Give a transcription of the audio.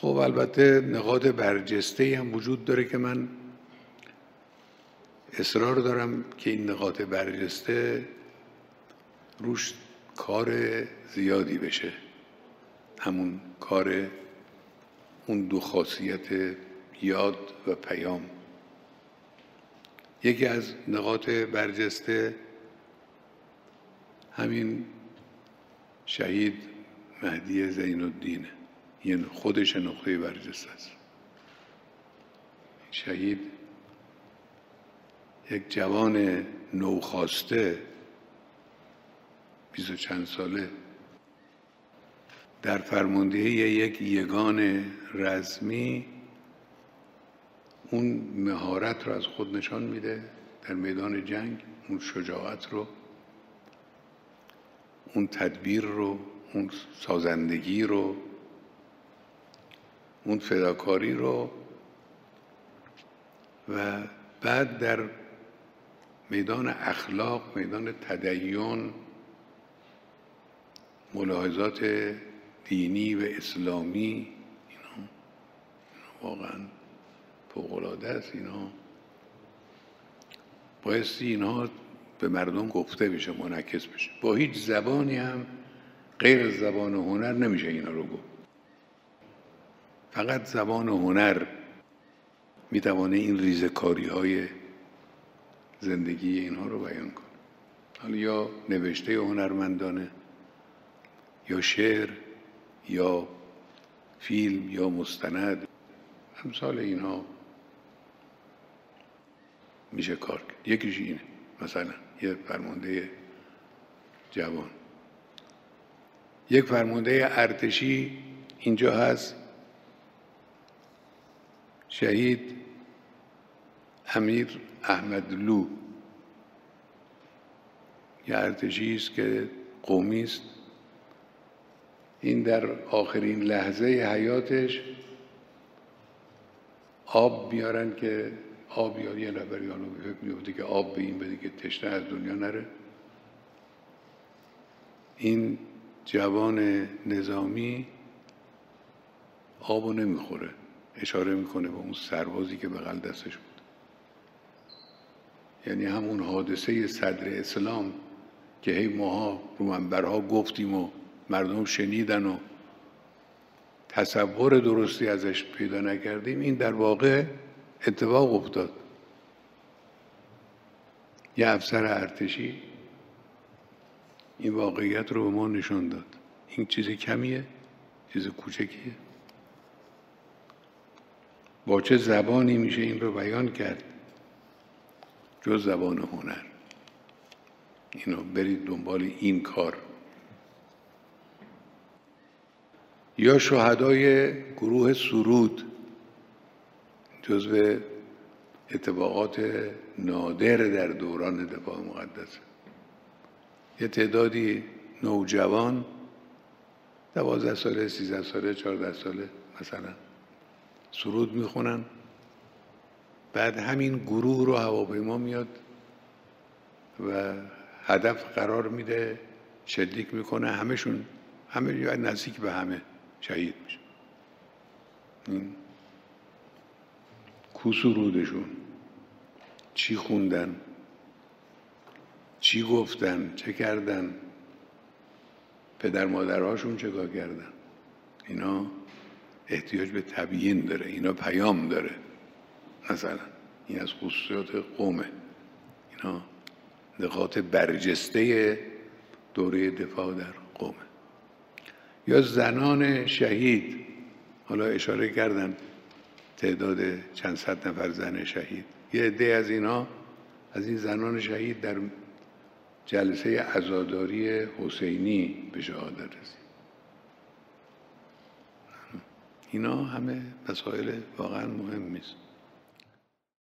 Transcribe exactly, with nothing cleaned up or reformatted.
خب البته نقاط برجسته هم وجود داره که من اصرار دارم که این نقاط برجسته روش کار زیادی بشه. همون کار اون دو خاصیت یاد و پیام. یکی از نقاط برجسته همین شهید مهدی زین الدینه. این خودش نقطه برجسته است. شهید یک جوان نوخاسته بیست و چند ساله در فرماندهی یک یگان رزمی اون مهارت رو از خود نشان میده در میدان جنگ، اون شجاعت رو، اون تدبیر رو، اون سازندگی رو، اون فداکاری رو، و بعد در میدان اخلاق، میدان تدین، ملاحظات دینی و اسلامی، اینا واقعا فوق‌العاده است. اینا بایستی اینها به مردم گفته بشه، منعکس بشه. با هیچ زبانی هم غیر از زبان هنر نمیشه اینا رو گفت. فقط زبان هنر میتوانه این ریزکاری های زندگی اینها رو بیان کنه. حالا یا نوشته هنرمندانه، یا شعر، یا فیلم، یا مستند، امثال اینها میشه کار کرد. یکیش اینه. مثلا یه فرمانده جوان، یک فرمانده ارتشی اینجا هست، شهید امیر احمدلو، یه ارتشی است که قومی است. این در آخرین لحظه حیاتش آب میارن که آب یا یه نفر یا فکر میفته که آب به این بده که تشنه از دنیا نره. این جوان نظامی آبو نمیخوره، اشاره میکنه به اون سربازی که بغل دستش بود. یعنی همون حادثه صدر اسلام که هی ماها رو منبرها گفتیم و مردم شنیدن و تصور درستی ازش پیدا نکردیم، این در واقع اتفاق افتاد. یه افسر ارتشی این واقعیت رو به ما نشون داد. این چیز کمیه؟ چیز کوچکیه؟ با چه زبانی میشه این رو بیان کرد جز زبان هنر؟ اینو برید دنبال این کار. یا شهدای گروه سرود، جزو اتفاقات نادر در دوران دفاع مقدس. یه تعدادی نوجوان، دوازده ساله، سیزده ساله، چهارده ساله مثلا، سرود میخونن. بعد همین گروه رو هواپیما میاد و هدف قرار میده، شلیک میکنه، همشون همه نزدیک به همه شهید میشه. این کو سرودشون، چی خوندن، چی گفتن، چه کردن، پدر مادرهاشون چه کار کردن، اینا احتیاج به تبیین داره، اینا پیام داره. مثلا این از خصوصیات قومه. اینا نقاط برجسته دوره دفاع در قومه. یا زنان شهید، حالا اشاره کردن تعداد چند صد نفر زن شهید. یه عده از اینا، از این زنان شهید، در جلسه عزاداری حسینی به شهادت رسید. اینا همه مسائل واقعا مهم است.